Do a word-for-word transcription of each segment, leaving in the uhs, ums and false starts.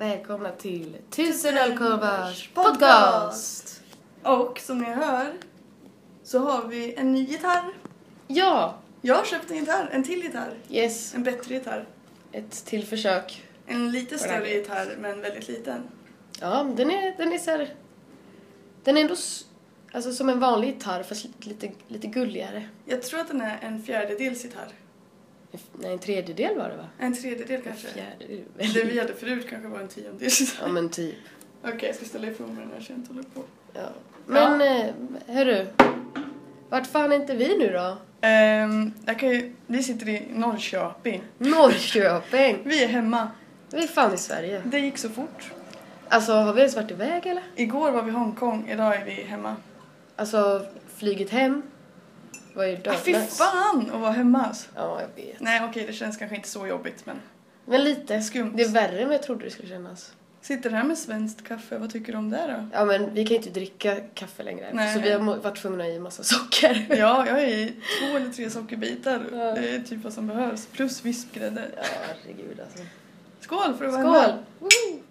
välkomna till Tusen ölkorvars podcast! Och som ni hör så har vi en ny gitarr. Ja! Jag har köpt en gitarr, en till gitarr. Yes. En bättre gitarr. Ett till försök. En lite större gitarr men väldigt liten. Ja, den är, den är så här, den är ändå alltså som en vanlig gitarr fast lite, lite gulligare. Jag tror att den är en fjärdedels gitarr. Nej, en tredjedel var det va? En tredjedel kanske. En fjärdedel. Det vi hade förut kanske var en tiondels gitarr. Ja, men typ. Okej, okay, jag ska ställa ifrån mig den här så jag inte håller på. Ja. Men, ja. eh, hörru. Vart fan är inte vi nu då? Um, jag kan ju, vi sitter i Norrköping. Norrköping? Vi är hemma. Vi är fan i Sverige. Det gick så fort. Alltså, har vi ens varit iväg eller? Igår var vi i Hongkong, idag är vi hemma. Alltså, flyget hem var ju dödlös. Ah, fy fan att vara hemma alltså. Ja, jag vet. Nej, okej, det känns kanske inte så jobbigt, men... Men lite. Skumt. Det är värre än vad jag trodde det skulle kännas. Sitter här med svenskt kaffe, vad tycker du om det då? Ja, men vi kan ju inte dricka kaffe längre. Nej. Så vi har varit tvungna att ge massa socker. Ja, jag är i två eller tre sockerbitar. Ja. Det är typ vad som behövs. Plus vispgrädde. Ja, herregud alltså. Skål för att vara Skål! hemma. Woho!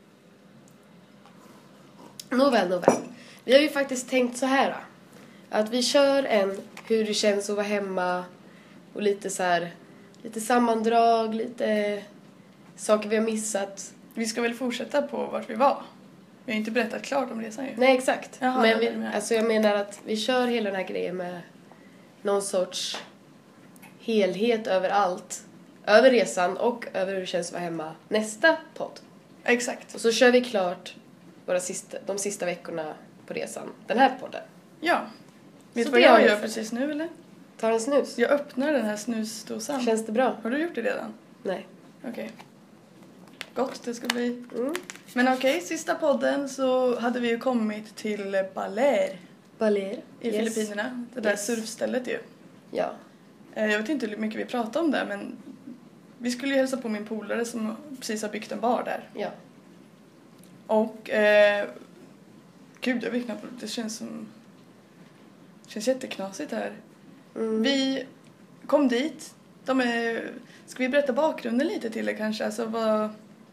Nåväl, nåväl. Vi har ju faktiskt tänkt så här. Att vi kör en hur det känns att vara hemma. Och lite så här, lite sammandrag, lite saker vi har missat. Vi ska väl fortsätta på vart vi var. Vi har inte berättat klart om resan ju. Nej, exakt. Jaha, men jag vi, var med. alltså jag menar att vi kör hela den här grejen med någon sorts helhet över allt. Över resan och över hur det känns att vara hemma nästa podd. Exakt. Och så kör vi klart våra sista, de sista veckorna på resan. Den här podden. Ja. Vet Så du vad det har jag vi gör för- precis nu eller? Ta en snus. Jag öppnar den här snusdosan. Känns det bra? Har du gjort det redan? Nej. Okej. Gott det ska bli. Mm. Men okej, sista podden så hade vi ju kommit till Baler Baler. i Yes. Filippinerna. Det där Yes. surfstället ju. Ja. Eh, Jag vet inte hur mycket vi pratade om det, men vi skulle ju hälsa på min polare som precis har byggt en bar där. Ja. Och eh, gud, jag vet knappt, det känns som det känns jätteknasigt här. Mm. Vi kom dit. De är, ska vi berätta bakgrunden lite till det kanske? Alltså vad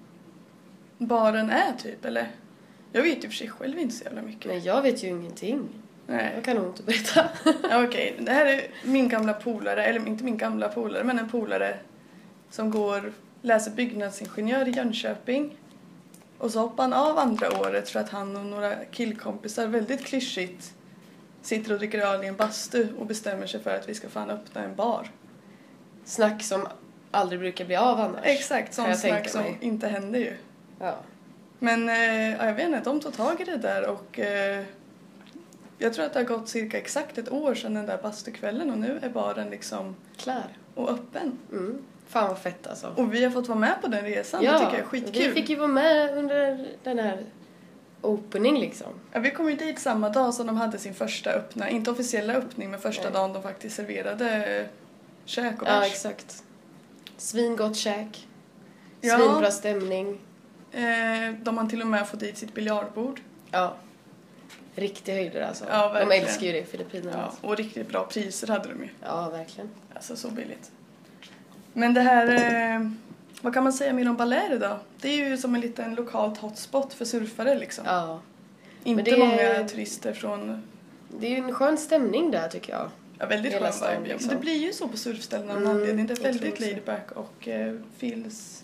baren är typ, eller? Jag vet ju för sig själv inte så jävla mycket. Nej, jag vet ju ingenting. Nej. Jag kan nog inte berätta. Ja, okej, det här är min gamla polare, eller inte min gamla polare, men en polare som går, läser byggnadsingenjör i Jönköping. Och så hoppar han av andra året för att han och några killkompisar väldigt klyschigt sitter och dricker öl i en bastu och bestämmer sig för att vi ska fan öppna en bar. Snack som aldrig brukar bli av annars. Exakt, Kan sån jag snack tänka som mig. inte händer ju. Ja. Men eh, ja, jag vet inte, de tog tag i det där och eh, jag tror att det har gått cirka exakt ett år sedan den där bastukvällen och nu är baren liksom Klar. och öppen. Mm. Fan vad fett alltså. Och vi har fått vara med på den resan, Ja, det tycker jag är skitkul. vi fick ju vara med under den här opening liksom. Ja, vi kom ju dit samma dag som de hade sin första öppna, inte officiella öppning, men första Nej. dagen de faktiskt serverade käk och Ja, bärs. exakt. Svingott käk. Ja. Svinbra stämning. Eh, de har till och med fått dit sitt biljardbord. Ja. Riktiga höjder alltså. Ja, de verkligen. älskar ju det i Filippinerna. Ja, alltså. och riktigt bra priser hade de ju. Ja, verkligen. Alltså så billigt. Men det här, eh, vad kan man säga mer om Baler då? Det är ju som en liten lokalt hotspot för surfare liksom. Ja. Inte det är- många turister från, Det är ju en skön stämning där tycker jag. ja, väldigt Hela skön stan, vibe. liksom. Det blir ju så på surfställen av en Mm, anledning. Det är jag väldigt tror också. laid back och eh, feels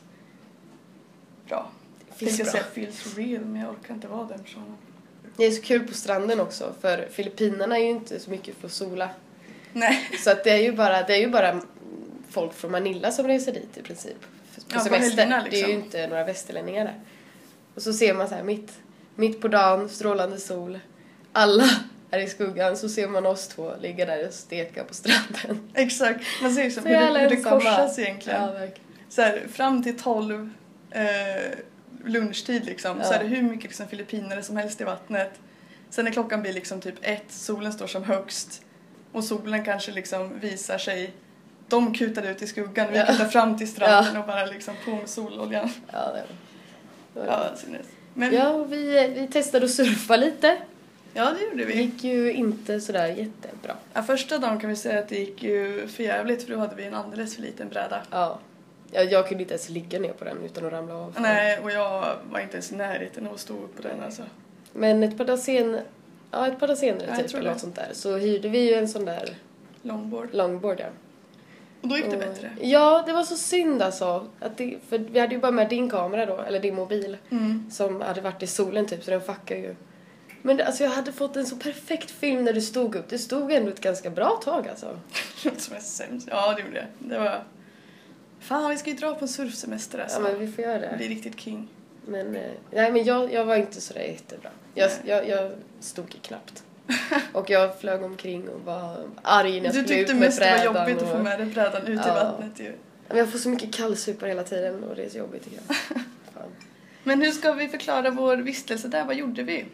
bra. Feels Tänkte bra. säga feels real, men jag orkar inte vara den personen. Det är så kul på stranden också. För Filippinerna är ju inte så mycket för att sola. Nej. Så att det är ju bara, det är ju bara folk från Manila som reser dit i princip. På Ja, på semester. helgerna, Det är ju liksom. inte några västerlänningar där. Och så ser man så här mitt, mitt på dagen, strålande sol. Alla är i skuggan. Så ser man oss två ligga där och steka på stranden. Exakt. Man ser liksom Så hur det, jävla hur det ensamma. korsas egentligen. Ja, verkligen. Så här, fram till tolv eh, lunchtid liksom, Ja. så är det hur mycket liksom, filippinare som helst i vattnet. Sen när klockan blir liksom typ ett, solen står som högst och solen kanske liksom visar sig. De kutar ut i skuggan, vi Ja. kutar fram till stranden Ja. och bara liksom på med sololjan. Ja, det var... Ja, sinnes. Men, Ja, och vi, vi testade att surfa lite. ja, det gjorde Det vi. gick ju inte sådär jättebra. Ja, första dagen kan vi säga att det gick ju för jävligt för då hade vi en alldeles för liten bräda. Ja. Jag, jag kunde inte ens ligga ner på den utan att ramla av. Nej, och jag var inte ens i närheten av att stå upp på den alltså. Men ett par dagar sen, ja, ett par dagar senare Ja, typ, eller något sånt där, så hyrde vi ju en sån där longboard. longboard, ja. Och då gick det och, bättre. Ja, det var så synd alltså. Att det, för vi hade ju bara med din kamera då, eller din mobil, Mm. som hade varit i solen typ, så den fuckade ju. Men det, alltså jag hade fått en så perfekt film när du stod upp. Det stod ändå ett ganska bra tag alltså. Som är sämst. Ja, det gjorde det. Det var... Fan, vi ska ju dra på en surfsemester alltså. Ja, men vi får göra det. Det blir riktigt king. Men, eh, nej, men jag, jag var inte så där jättebra. Jag, jag, jag stod knappt. Och jag flög omkring och var arg när jag Du skulle ut tyckte med mest det var brädan. jobbigt och... att få med dig brädan ut Ja. i vattnet ju. Men jag får så mycket kallsupar hela tiden och det är så jobbigt tycker jag. Fan. Men hur ska vi förklara vår vistelse där? Vad gjorde vi?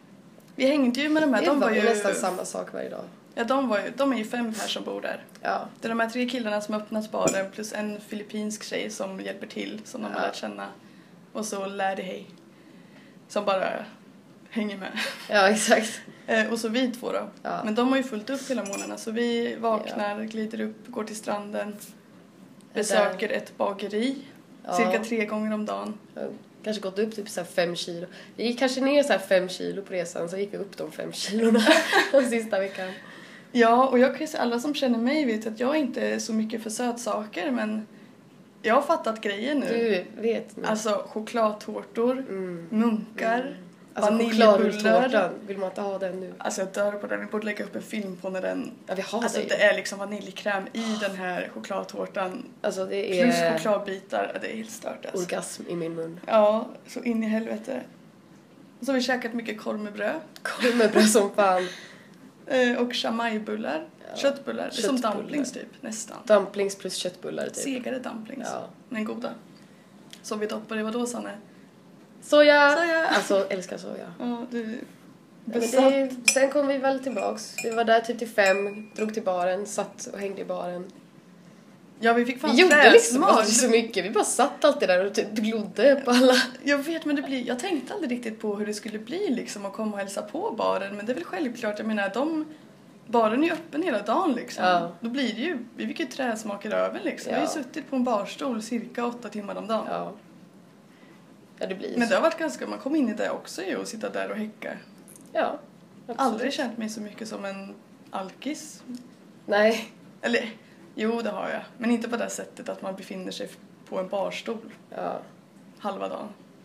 Vi hängde ju med de här. Det De var var ju ju... nästan samma sak varje dag. Ja, de, var ju... de är ju fem här som bor där. Ja. Det är de här tre killarna som har öppnat baren plus en filippinsk tjej som hjälper till, som de har Ja. lärt känna. Och så Lärde Hej. Som bara hänger med. Ja, exakt. Eh, och så vi två då. Ja. Men de har ju fullt upp hela månaderna. Så vi vaknar, glider upp, går till stranden. Besöker ett bageri. Ja. Cirka tre gånger om dagen. Jag har kanske gått upp typ så här fem kilo. Vi gick kanske ner så här fem kilo på resan, så gick vi upp de fem kilorna den sista veckan. Ja, och jag kan ju säga, alla som känner mig vet att jag inte är så mycket för sötsaker, men jag har fattat grejen nu. Du vet nu. Alltså chokladtårtor, Mm. munkar, Mm. Alltså vaniljbullar. chokladtårtan, vill man inte ha den nu? Alltså jag dör på den, vi borde lägga upp en film på när den... Ja, vi har Alltså det ju. det är liksom vaniljkräm i den här chokladtårtan. Alltså det Plus är chokladbitar, det är helt stört alltså. orgasm i min mun. Ja, så in i helvete. Och så har vi käkat mycket korv med bröd. Korv med bröd som fan. Eh, och chamajbullar. Ja. Köttbullar. Det är som Köttbullar. dumplings typ, nästan. Dumplings plus köttbullar typ. Segare dumplings. Ja. Men goda. Så vi doppade, vadå Sanne? Soja! Soja. Alltså älskar soja. Ja, du... Men Besatt. det, sen kom vi väl tillbaks. Vi var där typ till fem, drog till baren, satt och hängde i baren. Ja, vi fick fan Vi gjorde liksom fräsmat. aldrig så mycket. Vi bara satt alltid där och typ glodde på alla. Jag vet, men det blir, jag tänkte aldrig riktigt på hur det skulle bli liksom att komma och hälsa på baren. Men det är väl självklart, jag menar, de, baren är ju öppen hela dagen liksom. Ja. Då blir det ju, vi fick ju träsmaker över liksom. Vi har ju Ja. suttit på en barstol cirka åtta timmar om dagen. Ja. Ja, det blir Men så. det har varit ganska, man kom in i det också ju och sitta där och häcka. Ja. absolut. Aldrig känt mig så mycket som en alkis. Nej. Eller, jo det har jag. Men inte på det sättet att man befinner sig på en barstol Ja. halva dagen.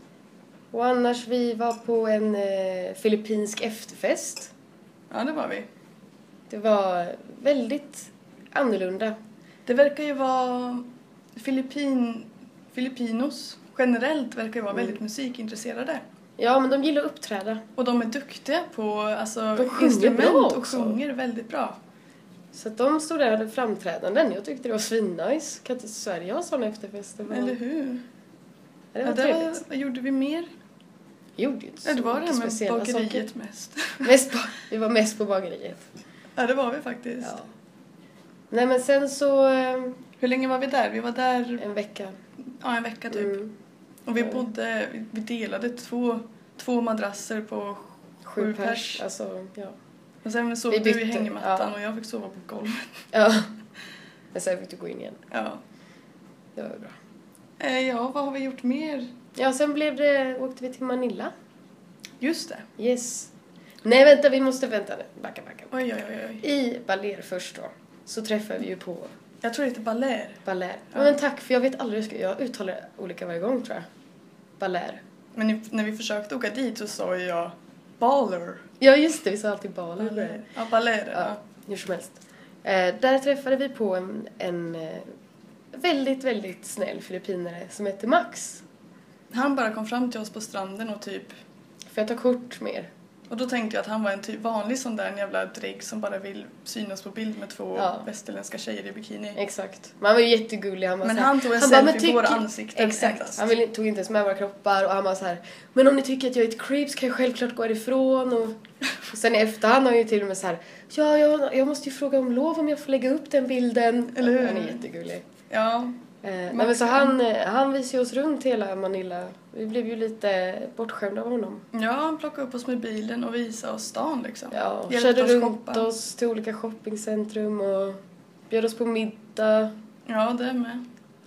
Och annars, vi var på en eh, filippinsk efterfest. Ja, det var vi. Det var väldigt annorlunda. Det verkar ju vara Filippin, Filippinos generellt verkar ju vara Mm. väldigt musikintresserade. Ja, men de gillar att uppträda. Och de är duktiga på alltså, De sjunger instrument bra och också. sjunger väldigt bra. Så att de stod där och hade framträdanden. Jag tyckte det var svinnice. Kan inte Sverige ha sådana efterfester? Det var- Eller hur? Ja, det var Ja, det trevligt. var, vad gjorde vi mer? Vi gjorde ju inte så Ja, det var det mycket här med speciella bageriet saker. mest. Mest på, vi var mest på bageriet. Ja, det var vi faktiskt. Ja. Nej, men sen så eh, Hur länge var vi där? Vi var där en vecka. ja, en vecka typ. Mm, Och vi Mm. bodde, vi- vi delade två, två madrasser på sju sju pers. pers. Alltså, ja. Och sen sov Vi du i bytte, hängmattan ja. och jag fick sova på golvet. Ja. Men sen fick du gå in igen. Ja. Det var ju bra. Eh, ja, vad har vi gjort mer? Ja, sen blev det, åkte vi till Manila. Just det. Yes. Nej, vänta, vi måste vänta nu. Backa, backa. Oj, oj, oj, oj. I Baler först då, så träffade vi ju på Jag tror det heter Baler. Baler. Ja. Ja. Men tack, för jag vet aldrig hur jag ska, jag uttalar det olika varje gång tror jag. Baler. Men i- när vi försökte åka dit så sa jag Baler. Ja, just det, vi sa alltid Baler. Baler. Ja, Baler. Ja, Ja. hur som helst. Eh, där träffade vi på en, en eh, väldigt, väldigt snäll filippinare som heter Max. Han bara kom fram till oss på stranden och typ... Får jag ta kort mer? Och då tänkte jag att han var en typ vanlig sån där en jävla drägg som bara vill synas på bild med två Ja. västerländska tjejer i bikini. Exakt. Men han var ju jättegullig. Han var Men så här, han tog en bara, selfie "Men på våra tycker-" ansikten Exakt. endast. Han vill, tog inte ens med våra kroppar och han var så här: men om ni tycker att jag är ett creep så kan jag självklart gå härifrån. Och, och sen i efterhand har han ju till och med så här: ja, jag, jag måste ju fråga om lov om jag får lägga upp den bilden. Eller hur? Han är jättegullig. Ja. Eh, nej, Max, men så ja. han, eh, han visade oss runt hela Manila. Vi blev ju lite bortskämda av honom. Ja, han plockade upp oss med bilen och visade oss stan liksom. Ja, och Hjälpte körde oss runt shoppa. oss till olika shoppingcentrum och bjöd oss på middag. Ja, det med.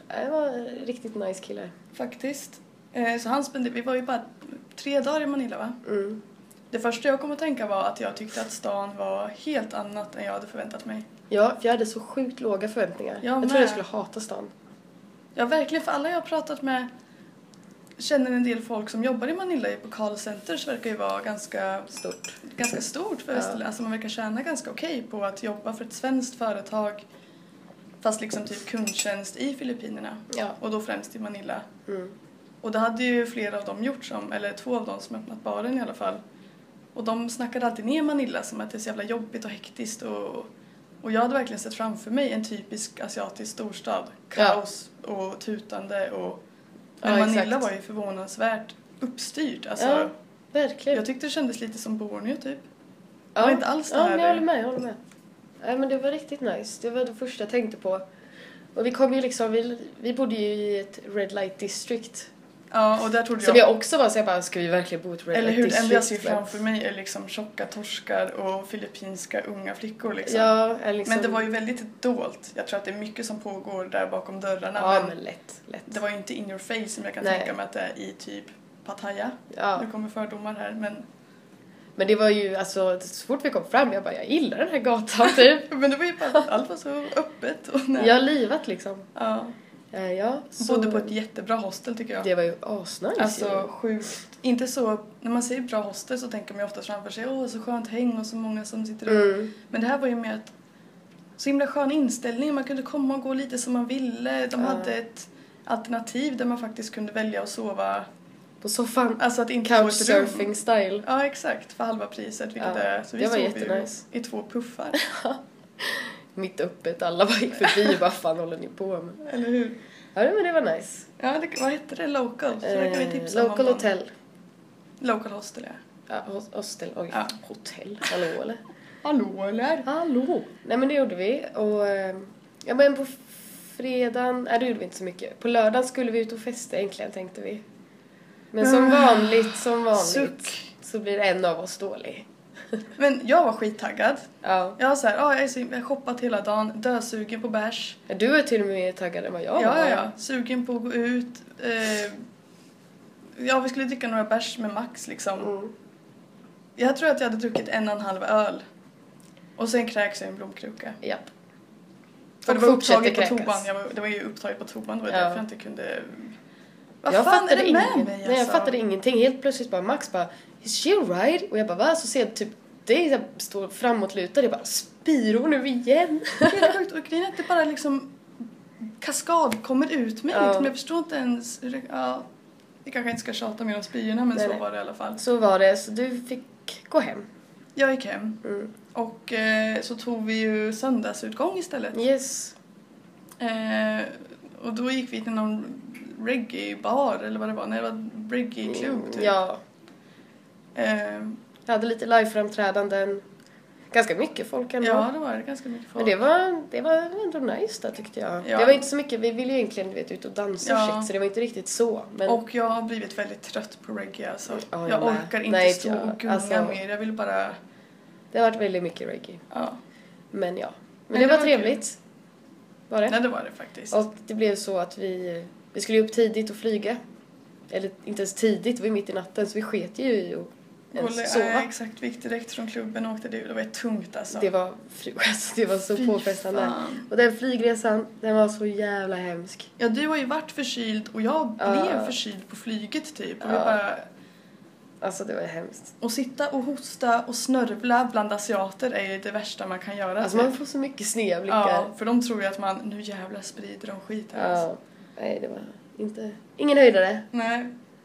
Det var en riktigt nice kille. Faktiskt. Eh, så han spenderade, vi var ju bara tre dagar i Manila, va? Mm. Det första jag kom att tänka var att jag tyckte att stan var helt annat än jag hade förväntat mig. Ja, för jag hade så sjukt låga förväntningar. Jag jag med. trodde jag skulle hata stan. Ja, verkligen. För alla jag har pratat med känner en del folk som jobbar i Manila på call centers verkar ju vara ganska Stort. Ganska stort för ja. Alltså man verkar tjäna ganska okej på att jobba för ett svenskt företag fast liksom typ kundtjänst i Filippinerna. Ja. Och då främst i Manila. Mm. Och det hade ju flera av dem gjort som, eller två av dem som öppnat baren i alla fall. Och de snackade alltid ner Manila som att det är så jävla jobbigt och hektiskt och, och jag hade verkligen sett framför mig en typisk asiatisk storstad. Kaos ja. Och tutande och men ja, Manila exakt. Var ju förvånansvärt uppstyrt. Alltså, ja, verkligen. Jag tyckte det kändes lite som Borneo typ. Ja. Det var inte alls det ja, här. Ja, men jag håller med, jag håller med. Nej, men det var riktigt nice. Det var det första jag tänkte på. Och vi kom ju liksom, vi, vi bodde ju i ett red light district. Ja, och där trodde Som jag... jag också var så jag bara, ska vi verkligen bo i ett red Eller light hur, district? Eller hur, jag ser framför mig är liksom tjocka torskar och filippinska unga flickor liksom. Ja, liksom... Men det var ju väldigt dolt. Jag tror att det är mycket som pågår där bakom dörrarna. Ja, men, men lätt, lätt. Det var ju inte in your face som jag kan Nej. tänka mig att det är i typ Pattaya. Ja. Nu kommer fördomar här, men... Men det var ju, alltså, så fort vi kom fram, jag bara, jag gillar den här gatan typ. Men det var ju bara, allt var så öppet och nära. Jag har livat liksom. Ja. Uh, ja, så... Bodde på ett jättebra hostel tycker jag. Det var ju asnice. Alltså sjukt. Inte så, när man säger bra hostel så tänker man ju ofta framför sig, åh så skönt häng och så många som sitter och... Mm. Men det här var ju mer ett så himla skön inställning. Man kunde komma och gå lite som man ville. De ja. hade ett alternativ där man faktiskt kunde välja att sova på soffan. Alltså att inte couchsurfing style. Ja, exakt. För halva priset, vilket ja. är. Så vi det var sov jättenice. i två puffar. Mitt öppet. Alla bara gick förbi och bara, fan håller ni på med? Eller hur? Ja, men det var nice. Ja, det, vad hette det? Local? Så det kan vi tipsa eh, local om hotel. Local hostel, ja. Ja, hostel. Oj, ja. Hotell. Hallå, eller? Hallå, eller? Hallå. Nej, men det gjorde vi. Och ja, men på fredagen... Nej, det gjorde vi inte så mycket. På lördagen skulle vi ut och festa egentligen, tänkte vi. Men som vanligt, som vanligt, Suck. Så blir en av oss dålig. Men jag var skittaggad. Ja. Jag var så här, ah, jag, är så, jag har shoppat hela dagen, dösugen på bärs. Ja, du är till och med mer taggad än vad jag var. Ja, ja, ja. Sugen på att gå ut. Eh, ja, vi skulle dricka några bärs med Max liksom. Mm. Jag tror att jag hade druckit en och en halv öl. Och sen kräks jag en blomkruka. Japp. För det var upptaget på toban. Jag var, det var ju upptaget på toban. Det var ja. Därför jag inte kunde... Vad jag fan är det med ingen... mig alltså? Nej, jag fattade ingenting. Helt plötsligt bara Max bara, is she alright? Och jag bara, va? Så ser jag typ, det är står framåtlutad. Jag bara, spyr hon nu igen? Det är sjukt. Och grejen är att det bara liksom kaskad kommer ut mig. Ja. Liksom. Jag förstår inte ens... Ja, vi kanske inte ska tjata mer om spyorna, men nej, så nej. Var det i alla fall. Så var det. Så du fick gå hem. Jag gick hem. Mm. Och eh, så tog vi ju söndagsutgång istället. Yes. Eh, och då gick vi till någon reggae-bar, eller vad det var. Nej, det var reggae-klubb typ. Ja. Eh, jag hade lite live-framträdanden. Ganska mycket folk ändå. Ja, det var det. Ganska mycket folk. Men det var, det var ändå nice där, tyckte jag. Ja. Det var inte så mycket. Vi ville ju egentligen, du vet, ut och dansa och ja. shit, så det var inte riktigt så. Men... Och jag har blivit väldigt trött på reggae. Alltså. Ja, jag jag orkar inte Nej, stå jag, och gunga alltså, mer. Jag vill bara... Det har varit väldigt mycket reggae. Ja. Men ja. Men, Men det, det var, var trevligt. Var det? Nej, det var det faktiskt. Och det blev så att vi... Vi skulle upp tidigt och flyga. Eller inte ens tidigt, det var mitt i natten. Så vi sket ju i och ens sova. Ja, exakt. Vi gick direkt från klubben och åkte dit. Det var tungt alltså. Det var, alltså, det var så Fy påfrestande. fan. Och den flygresan, den var så jävla hemsk. Ja, du har ju varit förkyld och jag blev uh, förkyld på flyget typ. Och uh, jag bara... Alltså det var hemskt. Och sitta och hosta och snörvla bland asiater är ju det värsta man kan göra. Alltså typ. Man får så mycket snedblickar. Ja, för de tror ju att man, nu jävla sprider de skit här. Ja, alltså. Nej det var inte, ingen höjdare. Nej.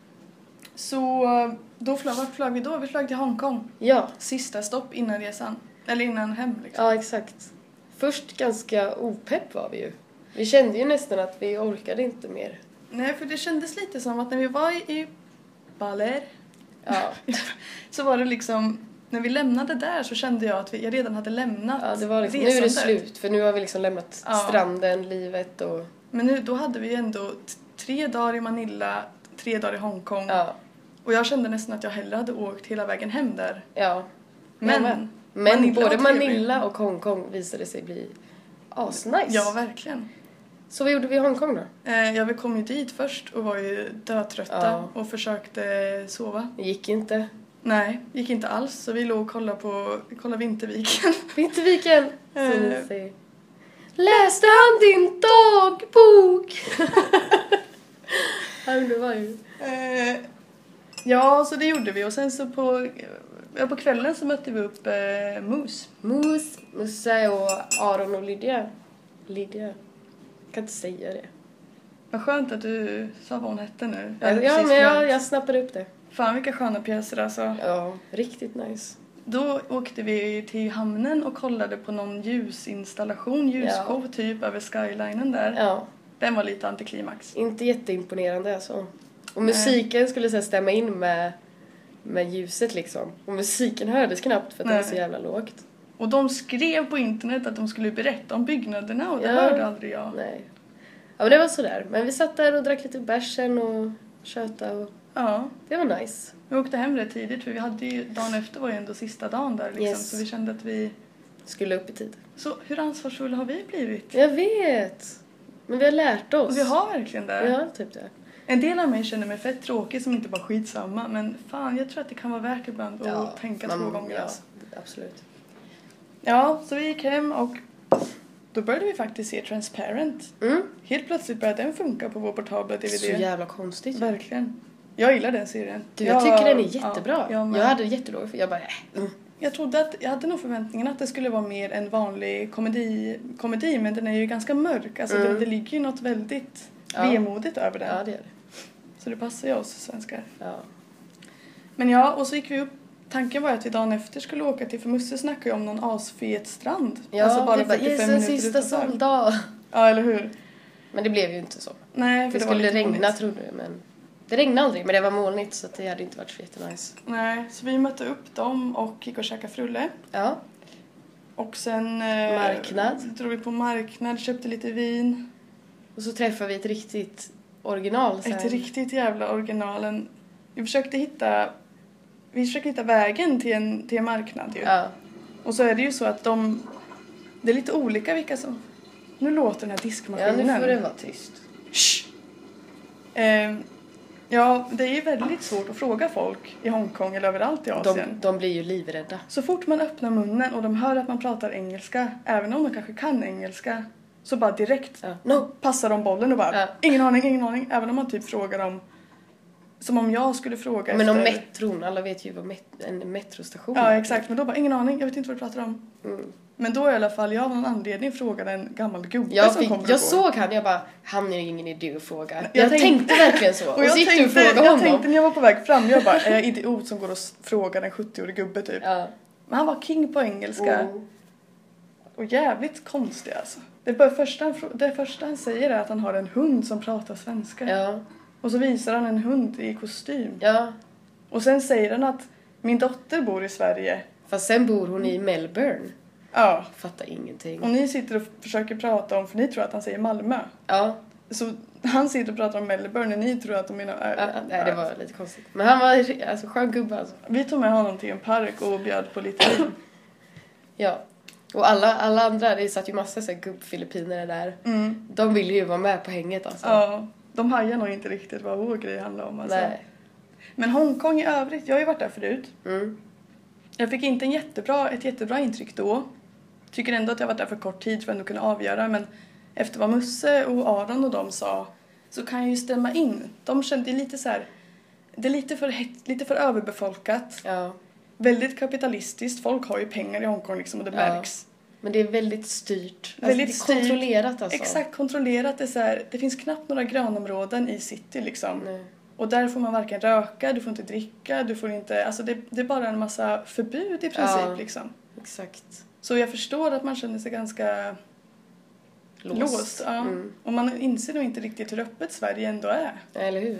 Så då flög, vart flög vi då? Vi flög till Hongkong. Ja. Sista stopp innan resan. Eller innan hem liksom. Ja, exakt. Först ganska opepp var vi ju. Vi kände ju nästan att vi orkade inte mer. Nej, för det kändes lite som att när vi var i Baler... Ja. så var det liksom... När vi lämnade där så kände jag att vi, jag redan hade lämnat Ja, det var liksom, nu är det slut. För nu har vi liksom lämnat ja. stranden, livet och... Men nu, då hade vi ändå t- tre dagar i Manila, tre dagar i Hongkong. Ja. Och jag kände nästan att jag hellre hade åkt hela vägen hem där. Ja. Men, men, men Manila både Manila och Hongkong visade sig bli asnice. Ja, verkligen. Så vad gjorde vi i Hongkong då? Eh, ja, vi kom ju dit först och var ju dötrötta Ja. och försökte sova. Det gick inte. Nej, gick inte alls. Så vi låg och kollade på kollade Vinterviken. Vinterviken! Så Eh. ni ser. Läste han din dagbok? Ja, det var ju... eh, ja, så det gjorde vi. Och sen så på, ja, på kvällen så mötte vi upp eh, Mus. Mus, Musse och Aron och Lydia. Lydia. Jag kan inte säga det. Vad skönt att du sa vad hon hette nu. Ja, hade ja precis men jag, glömt. jag snappade upp det. Fan vilka sköna pjäser alltså. Ja, riktigt nice. Då åkte vi till hamnen och kollade på någon ljusinstallation, ljusshow typ över skylinen där. Ja, Den var lite antiklimax. inte jätteimponerande alltså. Och musiken skulle så här stämma in med, med ljuset liksom. Och musiken hördes knappt för att det var Nej. så jävla lågt. Och de skrev på internet att de skulle berätta om byggnaderna och det Ja. hörde aldrig jag. Nej. Ja, men det var sådär. Men vi satt där och drack lite bärsen och köta och Ja, det var nice. vi åkte hem rätt tidigt för vi hade ju, dagen efter var ju ändå sista dagen där liksom. Yes. Så vi kände att vi... Skulle upp i tid. Så hur ansvarsfulla har vi blivit? Jag vet. Men vi har lärt oss. Och vi har verkligen det. Vi har typ det. En del av mig känner mig fett tråkig som inte bara skitsamma. Men fan, jag tror att det kan vara värt ibland att Ja, tänka man- två gånger. Ja, Alltså. absolut. Ja, så vi gick hem och då började vi faktiskt se Transparent. Mm. Helt plötsligt började den funka på vår portabla D V D. Så jävla konstigt. Verkligen. Jag gillar den serien. Du, jag tycker den är jättebra. Ja, jag, med. jag hade jättelåg för jag bara, äh. mm. jag trodde att, jag hade nog förväntningen att det skulle vara mer en vanlig komedi, komedi men den är ju ganska mörk. Alltså Mm. det, det ligger ju något väldigt Ja. vemodigt över den. Ja, det gör det. Så det passar ju oss svenskar. Ja. Men ja, och så gick vi upp. Tanken var att vi dagen efter skulle åka till, för Musse snackade ju om någon asfet strand. Ja, alltså bara det var fyrtiofem yes, en minuter sista utanför. soldag. Ja, eller hur? Men det blev ju inte så. Nej, för Det det, var skulle lite regna molnigt. trodde jag, men det regnade aldrig, men det var molnigt så att det hade inte varit så jättenice. Nej, så vi mötte upp dem och gick och käkade frulle. Ja, Och sen eh, Marknad. drog vi på marknad, köpte lite vin. och så träffade vi ett riktigt original sen. Ett riktigt jävla originalen. Vi försökte hitta vi försökte hitta vägen till en, till en marknad ju. Ja, Och så är det ju så att de det är lite olika vilka som... Nu låter den här ja diskmaskinen. nu får det vara tyst. Shh. Eh, ja, det är ju väldigt svårt att fråga folk i Hongkong eller överallt i Asien. De, de blir ju livrädda. Så fort man öppnar munnen och de hör att man pratar engelska, även om de kanske kan engelska, så bara direkt Ja. No. passar de bollen och bara, Ja. ingen aning, ingen aning. Även om man typ frågar dem, som om jag skulle fråga Men om efter... metron, alla vet ju vad met, en metrostation Ja, är. exakt. Men då bara, ingen aning, jag vet inte vad du pratar om. Mm. Men då i alla fall, jag av någon anledning frågade en gammal gubbe Jag, som fick, kom och jag gå. såg han, jag bara, han är ju ingen idé att fråga. Jag, Jag tänkte, tänkte- verkligen så. Och, Och jag så gick tänkte, du och frågade jag honom. tänkte när jag var på väg fram, jag bara, är jag idiot som går och s- frågar en sjuttioårig gubbe typ. Ja. Men han var king på engelska. Oh. Och jävligt konstig alltså. Det, bara första han, frå- det första han säger är att han har en hund som pratar svenska. Ja. Och så visar han en hund i kostym. Ja. Och sen säger han att min dotter bor i Sverige. Fast sen bor hon i Melbourne. Ja. Fattar ingenting. Och ni sitter och försöker prata om, för ni tror att han säger Malmö. Ja. Så han sitter och pratar om Melbourne och ni tror att de menar... Ja, nej, det var lite konstigt. Men han var alltså skön gubbe alltså. Vi tog med honom till en park och bjöd på lite vin. Ja. Och alla, alla andra, det satt ju massa så här gubb-filippinare där. Mm. De ville ju vara med på hänget alltså. Ja, de hajar nog inte riktigt vad vår grej handlar om. Alltså. Nej. Men Hongkong i övrigt, jag har ju varit där förut. Mm. Jag fick inte en jättebra, ett jättebra intryck då. Tycker ändå att jag varit där för kort tid för att ändå kunna avgöra. Men efter vad Musse och Aron och de sa så kan jag ju stämma in. De kände lite så här, det är lite för, het, lite för överbefolkat. Ja. Väldigt kapitalistiskt. Folk har ju pengar i Hongkong liksom och det Ja. märks. Men det är väldigt styrt. Alltså, Väldigt det är styrt. kontrollerat alltså. Exakt kontrollerat. Det, är så här, det finns knappt några grönområden i city liksom. Nej. Och där får man varken röka, du får inte dricka, du får inte... Alltså det, det är bara en massa förbud i princip Ja. liksom. Exakt. Så jag förstår att man känner sig ganska Låst. låst. Ja. Mm. Och man inser nog inte riktigt hur öppet Sverige ändå är. Eller hur?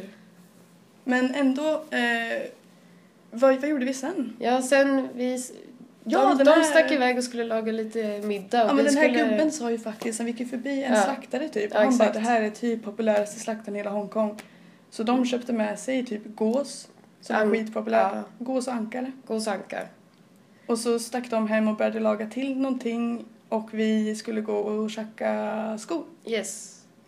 Men ändå... Eh, vad, vad gjorde vi sen? Ja, sen vi... Ja, de, den de här- stack iväg och skulle laga lite middag. Och Ja, men vi den här skulle... gubben sa ju faktiskt, han gick ju förbi en Ja. slaktare typ. Ja, Och han bara, exakt. det här är typ populäraste slaktaren i hela Hongkong. Så de köpte med sig typ gås, som är An- skitpopulärt. ja. Gås och ankare. Gåsankar. Och så stack de hem och började laga till någonting. Och vi skulle gå och tjacka skor. Yes.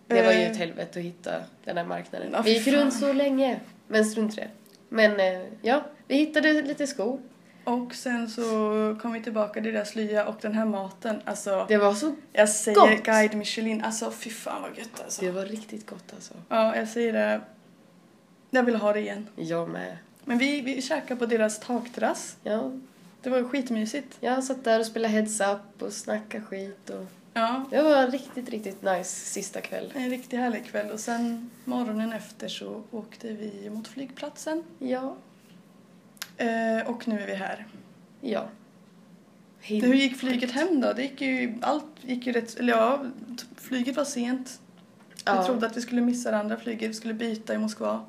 Det var ju Eh. ett helvete att hitta den här marknaden. Ja, Vi gick fy fan. runt så länge, men strunt i det. Men eh, ja, vi hittade lite skor. Och sen så kom vi tillbaka till deras lya och den här maten. Alltså, Det var så... jag säger gott. Guide Michelin. Alltså fy fan vad gött alltså. Det var riktigt gott alltså. Ja, jag säger det. Jag vill ha det igen. Jag med. Men vi, vi käkade på deras takterrass. Ja, Det var skitmysigt. jag satt där och spelade heads up och snackade skit. Och... Ja, Det var en riktigt, riktigt nice sista kväll. en riktigt härlig kväll. Och sen morgonen efter så åkte vi mot flygplatsen. Ja. Eh, och nu är vi här. Ja. Helt... Hur gick flyget hem då? Det gick ju, allt gick ju rätt... Eller ja, t- flyget var sent. Ja. Jag trodde att vi skulle missa det andra flyget. Vi skulle byta i Moskva.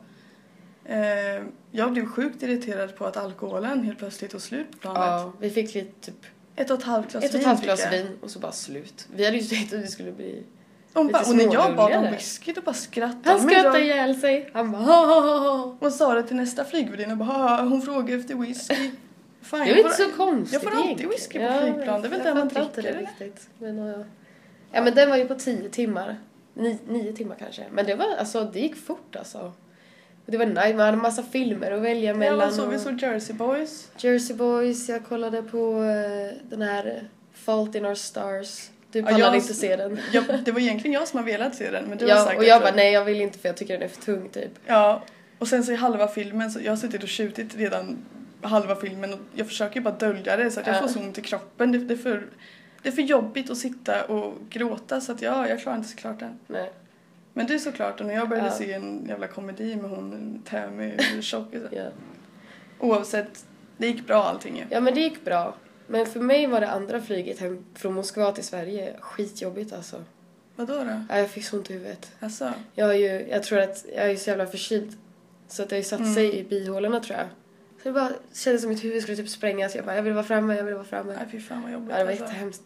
Eh, jag blev sjukt irriterad på att alkoholen helt plötsligt tog slut på planet. Ja, vi fick lite typ Ett och ett halvt glas ett och ett vin halvt fick glas jag. vin och så bara slut. Vi hade ju tänkt att det skulle bli... Hon lite bara, och när jag bad om smårulligare. whisky då bara skrattade Han Men skrattade jag- ihjäl sig. Han bara... "Ha, ha, ha, ha." Och sa det till nästa flygvärdinna och bara, "Haha, hon frågar efter whisky." Fan, Det jag var inte får- så konstigt Jag får alltid egentligen. whisky på Ja, flygplan. Det är väl jag där man fattar inte dricker det eller? riktigt. Men, ja. ja, men den var ju på tio timmar. Ni, nio timmar kanske. Men det var, alltså, det gick fort alltså. Och det var nice. Man hade en massa filmer att välja Ja, mellan. vad så, vi och såg Jersey Boys. Jersey Boys. Jag kollade på eh, den här eh, Fault in Our Stars. Du Ja, pallade jag- inte se den. Ja, det var egentligen jag som har velat se den. Men du har Ja, sagt och jag att- bara, nej jag vill inte för jag tycker den är för tung typ. Ja, och sen så i halva filmen, så jag har suttit och tjutit redan halva filmen och jag försöker ju bara dölja det så att jag Ja. får så ont i kroppen. Det, det, är för, det är för jobbigt att sitta och gråta så att ja, jag klarar inte så klart den. Nej. Men du såklart, och när jag började Ja. se en jävla komedi med hon Tammy tjockisen. Ja. Oavsett, det gick bra allting ju. ja, men det gick bra. Men för mig var det andra flyget hem från Moskva till Sverige skitjobbigt alltså. Vadå då? Ja, jag fick så ont i huvudet. Alltså, Jag, har ju, jag tror att jag är så jävla förkyld. Så att det har ju satt Mm. sig i bihålorna tror jag. Så det bara kändes som mitt huvud skulle typ sprängas. Jag bara, jag vill vara framme, jag vill vara framme. nej fy fan vad jobbigt Ja, det var alltså. jättehemskt.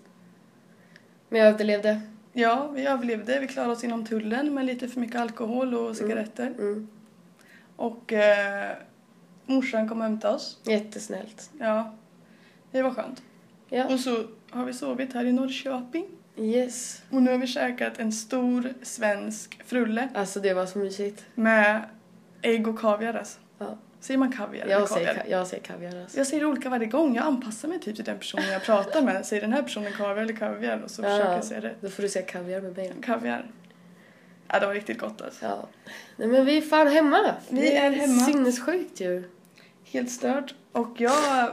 Men jag överlevde. Ja, vi överlevde. Vi klarade oss inom tullen med lite för mycket alkohol och cigaretter. Mm. Och eh, morsan kom och hämtade oss. Jättesnällt. Ja, det var skönt. Ja. Och så har vi sovit här i Norrköping. Yes. Och nu har vi käkat en stor svensk frulle Alltså det var så mysigt. med ägg och kaviar alltså. Ja. Säger man kaviar eller Jag kaviar? säger, ka- jag säger kaviar alltså. Jag säger olika varje gång. Jag anpassar mig typ till den personen jag pratar med. Säger den här personen kaviar eller kaviar? Och så Ja. försöker jag säga det. Då får du säga kaviar med mig. Kaviar. Ja, det var riktigt gott alltså. Ja. Nej men vi är fan hemma. Vi Det är hemma. Sinnessjukt ju. Helt stört. Och jag...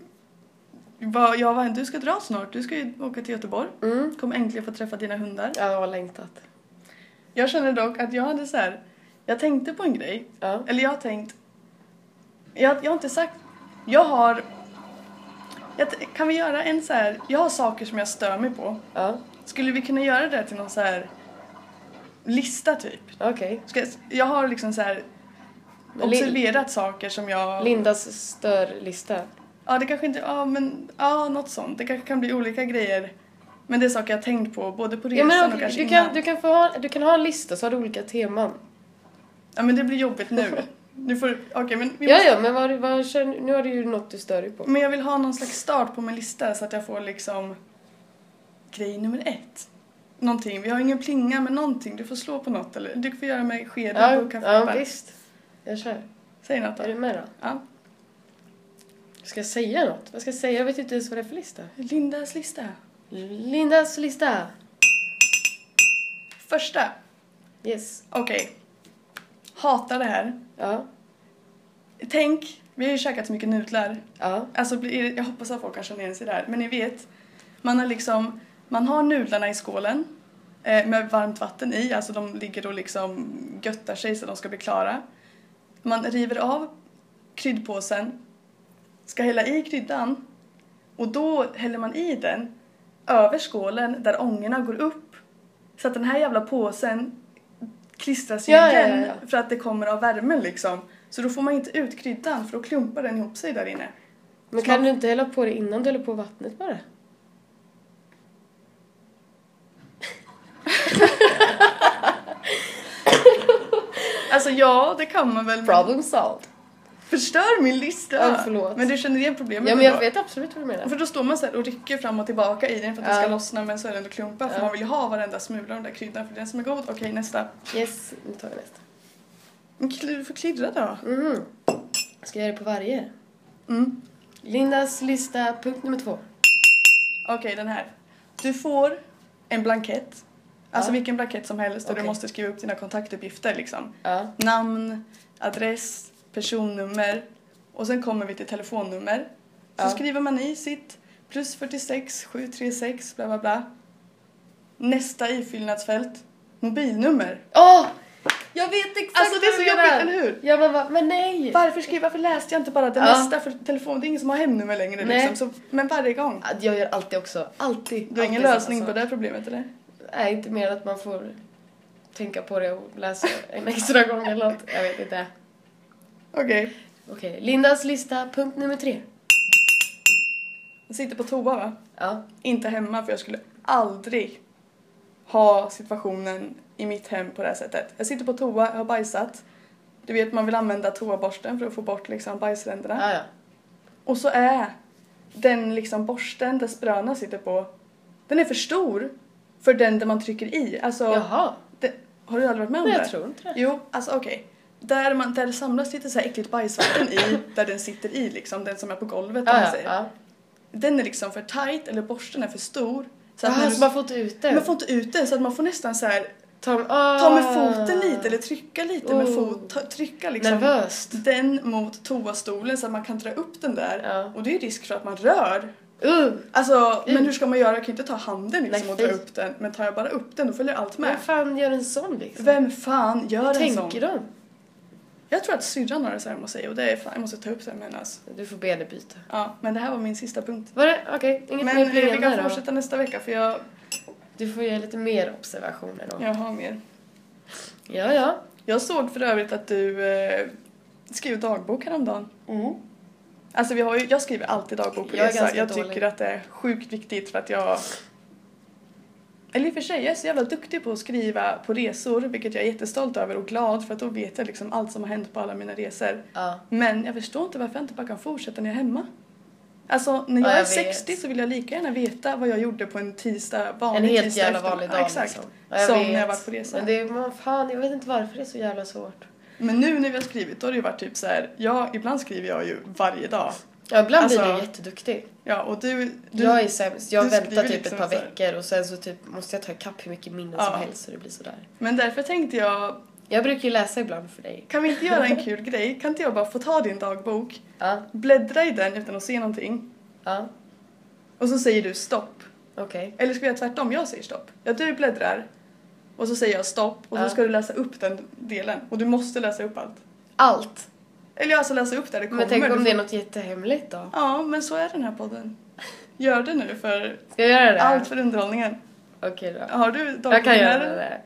Vad, ja, vad du ska dra snart. Du ska ju åka till Göteborg. Mm. Kommer äntligen få träffa dina hundar. Ja, jag har längtat. Jag känner dock att jag hade så här. Jag tänkte på en grej. Ja. Eller jag har tänkt... Jag, jag har inte sagt... Jag har... Jag, t- kan vi göra en så här... Jag har saker som jag stör mig på. Ja. Skulle vi kunna göra det till någon så här... Lista typ? Okej. Ska, jag har liksom så här... Men Lin- Observerat saker som jag... Lindas störlista. Ja, det kanske inte... Ja, men... Ja, något sånt. Det kanske kan bli olika grejer. Men det är saker jag har tänkt på. Både på resan Ja, men och okej, kanske du, innan. kan, du, kan få ha, du kan ha en lista så har du olika teman. Ja, men det blir jobbigt nu. Nu får... Okej, men... Vi Ja, måste... ja, men vad, vad, känner- nu har du ju något du stör dig på. Men jag vill ha någon slags start på min lista så att jag får liksom grej nummer ett. Någonting. Vi har ingen plinga men någonting. Du får slå på något eller du får göra med skeden Ja, på ja kaffekoppar. visst. Jag kör. Säg något då. Är du med då? Ja. Ska jag säga något? Vad ska jag säga? Jag vet inte ens vad det är för lista. Lindas lista. Lindas lista. Första. Yes. Okej. Hatar det här. Ja. Tänk, vi har ju käkat så mycket nudlar. Ja. Alltså, blir- jag hoppas att folk kan känna igen sig där. Men ni vet, man har liksom, man har nudlarna i skålen eh, med varmt vatten i. Alltså de ligger och liksom göttar sig så de ska bli klara. Man river av kryddpåsen, ska hälla i kryddan och då häller man i den över skålen där ångorna går upp. Så att den här jävla påsen klistras ju Ja, ja, igen ja, ja. för att det kommer av värmen liksom. Så då får man inte ut kryddan för då klumpar den ihop sig där inne. Men Så kan man- du inte hälla på det innan du häller på vattnet bara? Alltså ja, det kan man väl. men- Problem solved. förstör min lista. Ja, förlåt. Men du känner igen problemet? Ja, men jag då? vet absolut vad du menar. För då står man så här och rycker fram och tillbaka i den för att det Ja. ska lossna, men så är det ändå klumpar. För Ja. man vill ju ha varenda smula av den där kryddan för den som är god. Okej, nästa. Yes, nu tar vi nästa. Men kl- du får klirra då. Mhm. Ska jag göra det på varje? Mm. Lindas lista, punkt nummer två. Okej, den här. Du får en blankett. Alltså Ja. vilken blankett som helst där Okej. du måste skriva upp dina kontaktuppgifter liksom. Ja. Namn, adress, personnummer och sen kommer vi till telefonnummer. Så Ja. skriver man i sitt plus fyrtiosex sju tre sex bla bla bla. Nästa ifyllnadsfält, mobilnummer. Åh! Jag vet exakt Alltså det är så vad du jobbigt, menar. eller hur? Ja, men, va? men nej! Varför skriva? Varför läste jag inte bara det Ja. nästa för telefon? Det är ingen som har hemnummer längre Nej. liksom. Så, men varje gång. Jag gör alltid också. Alltid. Du har ingen alltid lösning samma på sak. det här problemet eller? Nej, inte mer att man får tänka på det och läsa en extra gång eller något. Jag vet inte. Okej. Okej, Lindas lista, punkt nummer tre. Jag sitter på toa va? Ja. Inte hemma för jag skulle aldrig ha situationen i mitt hem på det här sättet. Jag sitter på toa, jag har bajsat. Du vet man vill använda toaborsten för att få bort liksom bajsränderna. Ja, ja. Och så är den liksom borsten där spröna sitter på, den är för stor för den där man trycker i. Alltså, Jaha. det, har du aldrig varit med om Nej, det? jag tror inte det. Jo, alltså okej. Där, man, där det samlas lite så här äckligt bajsvatten i, där den sitter i liksom, den som är på golvet om Ja, man ja, säger. ja. Den är liksom för tight eller borsten är för stor. Så att Jaha, när så du, man får inte ut det? man får inte ut den så att man får nästan så här Ta, ah. ta med foten lite eller trycka lite med Oh. fot, ta, trycka liksom Nervöst. den mot toastolen så att man kan dra upp den där. Ja. Och det är ju risk för att man rör. Uh. Alltså, Mm. men hur ska man göra? Jag kan inte ta handen liksom Nej, och dra fy. upp den. Men tar jag bara upp den då följer allt med. Vem fan gör en sån liksom? Vem fan gör en sån? Tänker de? Jag tror att syrran har det så här med sig och det är fan, jag måste ta upp det med henne alltså. Du får be henne byta. Ja, men det här var min sista punkt. Var det? Okej, inget Men mer vi, vi plingande kan då? fortsätta nästa vecka för jag, Du får göra lite mer observationer då. jag har mer. Ja, ja. Jag såg för övrigt att du eh, skrev dagbok häromdagen. Mm. Alltså vi har ju, jag skriver alltid dagbok på Jag är resa. ganska Jag dålig. tycker att det är sjukt viktigt för att jag... Eller i och för sig, jag är så jävla duktig på att skriva på resor, vilket jag är jättestolt över och glad för att då vet jag liksom allt som har hänt på alla mina resor. Ja. Men jag förstår inte varför jag inte bara kan fortsätta när jag är hemma. Alltså, när Ja, jag är jag vet. sextio så vill jag lika gärna veta vad jag gjorde på en tisdag, vanlig En helt tisdag jävla efter- vanlig Ja, dag exakt. liksom. Ja, jag som vet. när jag varit på resa. Men det är, man, fan, jag vet inte varför det är så jävla svårt. Men nu när vi har skrivit då har det ju varit typ så här, ja, ibland skriver jag ju varje dag. Ja, ibland Alltså- blir du jätteduktig. Ja, och du... du Jag är sämst. Jag du väntar skriver typ liksom ett par så här. veckor och sen så typ måste jag ta ikapp hur mycket minnen Ja. som helst så det blir sådär. Men därför tänkte jag, Jag brukar ju läsa ibland för dig. kan vi inte göra en kul grej? Kan inte jag bara få ta din dagbok, Ja, bläddra i den utan att se någonting ja, och så säger du stopp. okej. Eller ska vi göra tvärtom? Jag säger stopp. Ja, du bläddrar och så säger jag stopp och Ja. så ska du läsa upp den delen. Och du måste läsa upp allt. Allt. Eller alltså läsa upp där det kommer. Men tänk Du om får- det är något jättehemligt då? Ja, men så är den här podden. Gör det nu för Ska jag göra det? allt för underhållningen. Okej då. Har du dagboken Jag kan göra här? det.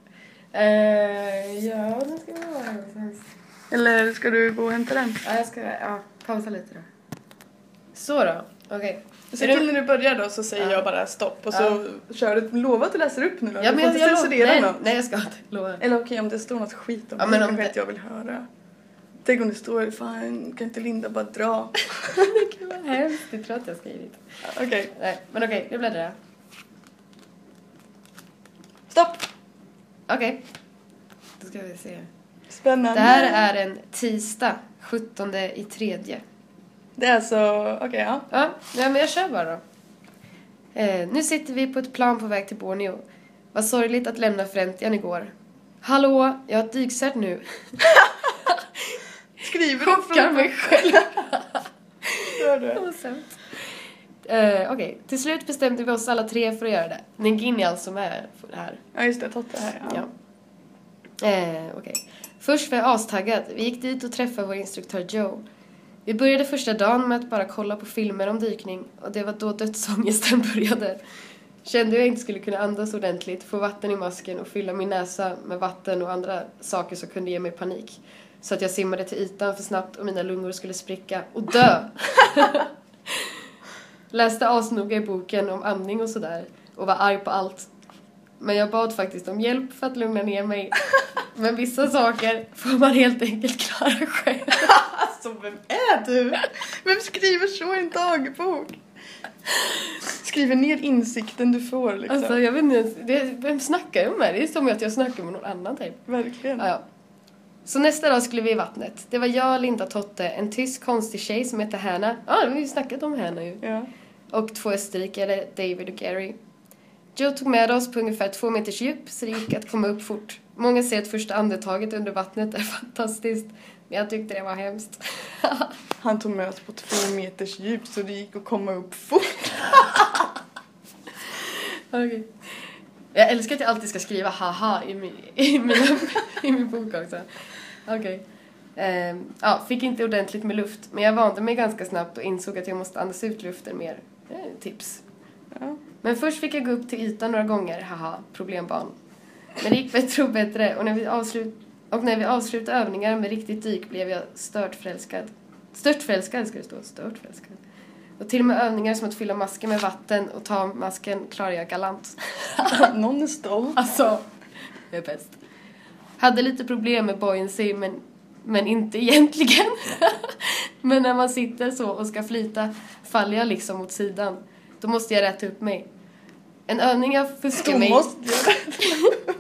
Uh, ja, nu ska vi vara någonstans. Eller ska du gå och hämta den? Ja, jag ska ja, pausa lite då. Så då, okej. Se Är till du- när du börjar då så säger Ja. jag bara stopp och så kör du. Lova att du läser upp nu då. Ja, du men får jag, inte jag, censurera nej, något. nej, jag ska inte. Lova. Eller okej, om det står något skit om Ja, det, men det om kanske det- inte jag vill höra. Tänk om det står, fan kan inte Linda bara dra? Det kan vara hemskt. Det tror jag att jag har skrivit. Okej, Nej, men okej, nu bläddrar jag. stopp! Okej. Då ska vi se. Spännande. Det här är en tisdag, sjuttonde i tredje. Det är alltså, okej ja. Ja, ja, men jag kör bara då. Eh, nu sitter vi på ett plan på väg till Borneo. Vad sorgligt att lämna Fräntian igår. Hallå, jag har ett dykcert nu. Skriver du Chockar mig själv. Gör det. Vad sämst. Eh, Okej, till slut bestämde vi oss alla tre för att göra det. Ningin är alltså med för det här. Ja just det, Totte här. Ja. Ja. Eh, Okej. Först var jag astaggad. Vi gick dit och träffade vår instruktör Joe. Vi började första dagen med att bara kolla på filmer om dykning. Och det var då dödsångesten började. Kände jag inte skulle kunna andas ordentligt, få vatten i masken och fylla min näsa med vatten och andra saker som kunde ge mig panik. Så att jag simmade till ytan för snabbt och mina lungor skulle spricka och dö. Läste asnoga i boken om andning och sådär. Och var arg på allt. Men jag bad faktiskt om hjälp för att lugna ner mig. Men vissa saker får man helt enkelt klara själv. Alltså, vem är du? Vem skriver så i en dagbok? Skriver ner insikten du får liksom. Alltså jag vet inte, det, vem snackar jag med? Det är som att jag snackar med någon annan typ. Verkligen. Ja, ja. Så nästa dag skulle vi i vattnet. Det var jag, Linda Totte, en tysk konstig tjej som heter Hanna. Ja, ah, vi har ju snackat om Hanna ju. Ja. Och två österrikare, David och Gary. Joe tog med oss på ungefär två meters djup så det gick att komma upp fort. Många säger att första andetaget under vattnet är fantastiskt. Men jag tyckte det var hemskt. Han tog med oss på två meters djup så det gick att komma upp fort. Okay. Jag älskar att jag alltid ska skriva haha i min, i mina, i min bok också. Okej. Okay. Um, ja, fick inte ordentligt med luft. Men jag vande mig ganska snabbt och insåg att jag måste andas ut luften mer. Eh, tips. Ja. Men först fick jag gå upp till ytan några gånger. Haha, problembarn. Men det gick bättre och bättre. Och när vi, avslut, och när vi avslutade övningar med riktigt dyk blev jag stört förälskad. Stört förälskad ska det stå. Stört förälskad. Och till och med övningar som att fylla masken med vatten och ta masken klarar jag galant. Någon är stolt. Alltså, det är bäst. Hade lite problem med buoyancy, men, men inte egentligen. Men när man sitter så och ska flyta faller jag liksom mot sidan. Då måste jag rätta upp mig. En övning jag fuskar mig... måste jag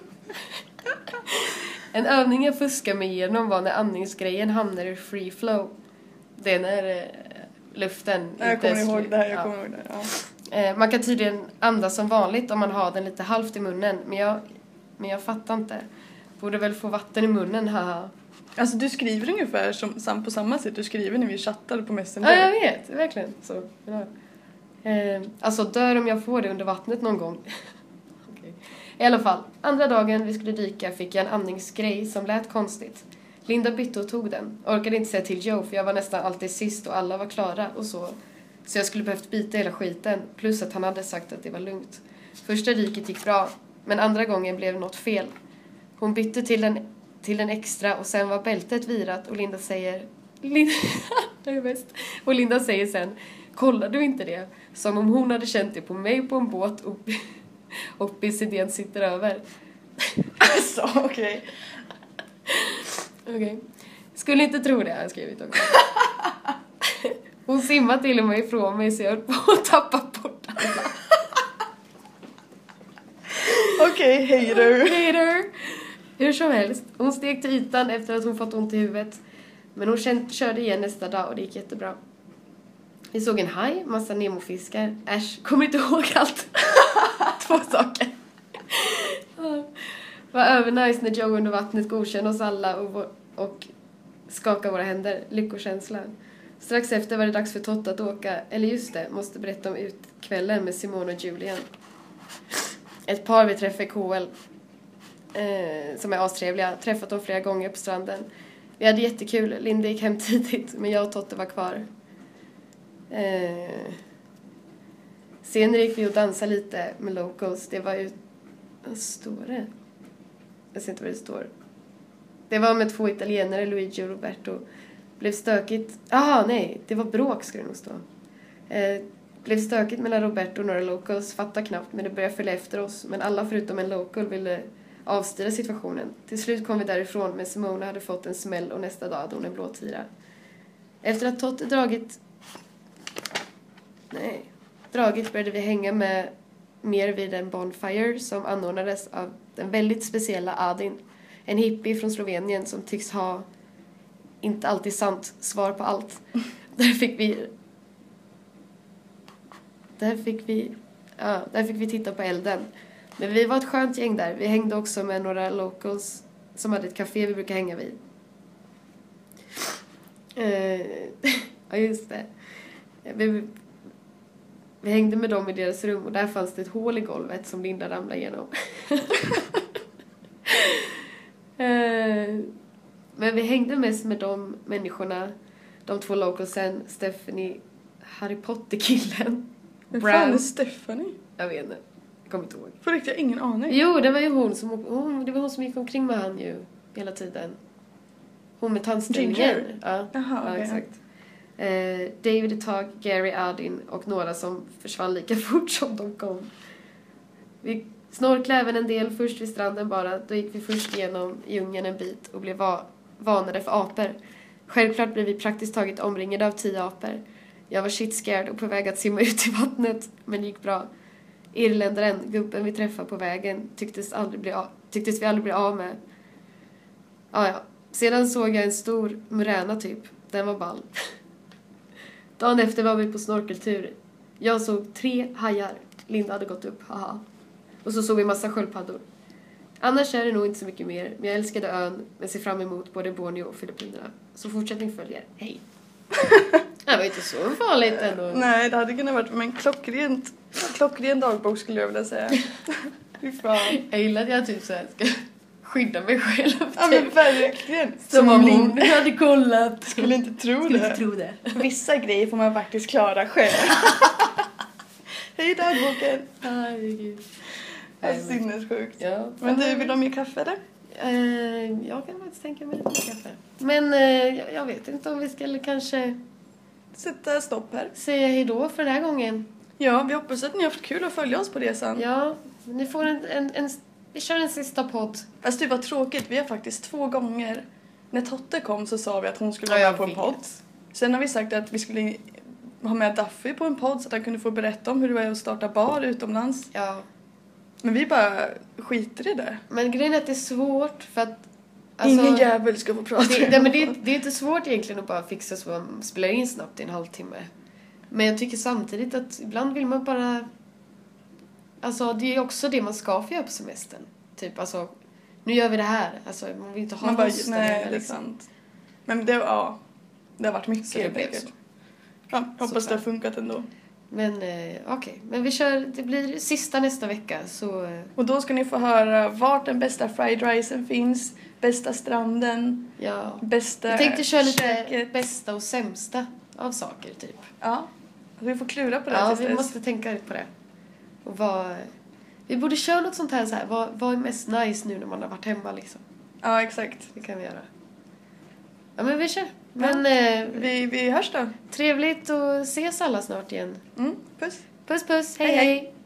En övning jag fuskar mig igenom var när andningsgrejen hamnar i free flow. Det är när eh, luften jag inte... kommer ihåg det här, jag ja. kommer ihåg det. Ja. Eh, man kan tydligen andas som vanligt om man har den lite halvt i munnen. Men jag, men jag fattar inte. Borde väl få vatten i munnen, haha. Alltså du skriver ungefär som, sam, på samma sätt du skriver när vi chattar på Messenger. Ja, jag vet. Verkligen. Så, ja. eh, alltså dör om jag får det under vattnet någon gång. Okay. I alla fall, andra dagen vi skulle dyka fick jag en andningsgrej som lät konstigt. Linda bytte och tog den. Orkade inte säga till Joe för jag var nästan alltid sist och alla var klara och så. Så jag skulle behövt byta hela skiten. Plus att han hade sagt att det var lugnt. Första dyket gick bra. Men andra gången blev något fel. Hon bytte till en, till en extra och sen var bältet virat och Linda säger... Linda, det är bäst. Och Linda säger sen, kollar du inte det? Som om hon hade känt det på mig på en båt och, och B C D:n sitter över. Alltså, okej. Okay. Okej. Okay. Skulle inte tro det, har jag skrivit också. Hon simmade till och med ifrån mig så jag höll på att tappa bort alla. Okej, okay, hater. Hater. Hur som helst. Hon steg till ytan efter att hon fått ont i huvudet. Men hon känd, körde igen nästa dag och det gick jättebra. Vi såg en haj, massa nemofiskar. Äsch, kommer inte ihåg allt. Två saker. Var övernice när Joe under vattnet godkände oss alla och, och skakade våra händer. Lyckokänsla. Strax efter var det dags för Totta att åka. Eller just det, måste berätta om utkvällen med Simone och Julian. Ett par vi träffade i K L. Eh, som är astrevliga. Träffat dem flera gånger på stranden. Vi hade jättekul. Linda gick hem tidigt. Men jag och Totte var kvar. Eh, senare gick vi och dansade lite med locals. Det var ju... Vad står det? Jag ser inte vad det står. Det var med två italienare, Luigi och Roberto. Blev stökigt. Ah, nej. Det var bråk ska det nog stå. Eh, blev stökigt mellan Roberto och några locals. Fattar knappt, men det började följa efter oss. Men alla förutom en local ville avstyra situationen. Till slut kom vi därifrån, men Simona hade fått en smäll och nästa dag hade hon en blåtira. Efter att Totte dragit... Nej. Dragit började vi hänga med mer vid en bonfire som anordnades av den väldigt speciella Adin. En hippie från Slovenien som tycks ha inte alltid sant svar på allt. Där fick vi... Där fick vi... Ja, där fick vi titta på elden. Men vi var ett skönt gäng där. Vi hängde också med några locals som hade ett café vi brukar hänga vid. Eh, ja, just det. Vi, vi hängde med dem i deras rum och där fanns det ett hål i golvet som Linda ramlade igenom. eh, men vi hängde mest med de människorna, de två localsen, Stephanie, Harry Potter-killen. Vem fan är Stephanie? Jag vet inte. Jag kommer inte ihåg. För riktigt, jag har ingen aning. Jo, det var ju hon som, hon, det var hon som gick omkring med han ju hela tiden. Hon med tandställningen. Ja, Jaha, ja okay. exakt. Eh, David ett tag, Gary Adin och några som försvann lika fort som de kom. Vi snorklade även en del först vid stranden bara. Då gick vi först igenom djungeln en bit och blev va- vanade för apor. Självklart blev vi praktiskt taget omringade av tio apor. Jag var shit scared och på väg att simma ut i vattnet, men det gick bra. Irländaren, gubben vi träffade på vägen, tycktes, aldrig bli av, tycktes vi aldrig bli av med. Ah, ja. Sedan såg jag en stor muräna typ. Den var ball. Dagen efter var vi på snorkeltur. Jag såg tre hajar. Linda hade gått upp, haha. Och så såg vi massa sköldpaddor. Annars är det nog inte så mycket mer. Men jag älskade ön, men ser fram emot både Borneo och Filippinerna. Så fortsättning följer. Hej! Det var inte så farligt ändå. Nej, det hade kunnat varit en klockrent, klockren dagbok skulle jag vilja säga. Fy fan. Jag gillar att jag typ så här ska skydda mig själv. Typ. Ja men verkligen. Som, Som om hon hade kollat. Skulle inte tro skulle det. Inte tro det. Vissa grejer får man faktiskt klara själv. Hej dagboken. Herregud. Det är sinnessjukt. Ja. Men du, vill de ge kaffe eller? Uh, jag kan faktiskt tänka mig lite kaffe. Men uh, jag, jag vet inte om vi skulle kanske sätta stopp här. Säga hej då för den här gången. Ja, vi hoppas att ni har haft kul att följa oss på resan. Ja, ni får en, en, en vi kör en sista podd. Fast det var tråkigt, vi har faktiskt två gånger. När Totte kom så sa vi att hon skulle vara ja, med på en podd. Sen har vi sagt att vi skulle ha med Daffy på en podd så att han kunde få berätta om hur det var att starta bar utomlands. Ja. Men vi bara skiter i det. Men grejen är att det är svårt för att alltså, ingen jävel ska få prata. Det, nej, men det, det är inte svårt egentligen att bara fixa så att man spelar in snabbt i en halvtimme. Men jag tycker samtidigt att ibland vill man bara... Alltså det är också det man ska få göra på semestern. Typ alltså, nu gör vi det här. Alltså man vill inte ha man bara, hösten. nej, det är liksom. sant. Men det, ja, det har varit mycket. Så det blev så. Ja, hoppas det har funkat ändå. Men eh, okej, okay. Men vi kör, det blir sista nästa vecka så... Eh. Och då ska ni få höra vart den bästa fried ricen finns, bästa stranden, ja. bästa jag tänkte köra lite käket. Bästa och sämsta av saker typ. Ja, vi får klura på det. Ja, vi dess. måste tänka på det. Och vad... Vi borde köra något sånt här så här, vad, vad är mest nice nu när man har varit hemma liksom. Ja, exakt. Det kan vi göra. Ja, men vi kör. Men ja, eh, vi, vi hörs då. Trevligt att ses alla snart igen. Mm, puss. Puss, puss. Hej, hej. hej.